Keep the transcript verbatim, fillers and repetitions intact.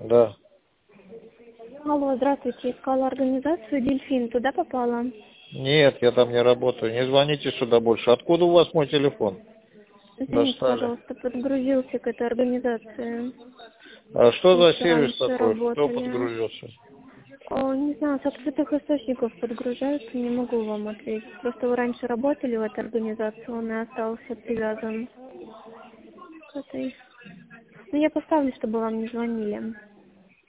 Да. Алло, здравствуйте. Искала организацию «Дельфин». Туда попала? Нет, я там не работаю. Не звоните сюда больше. Откуда у вас мой телефон? Извините, Достали. пожалуйста, подгрузился к этой организации. А что Мы за еще сервис раньше такой? Кто работали. подгрузился? О, не знаю, с открытых источников подгружаются, не могу вам ответить. Просто вы раньше работали в этой организации, он и остался привязан к этой. Ну, я поставлю, чтобы вам не звонили.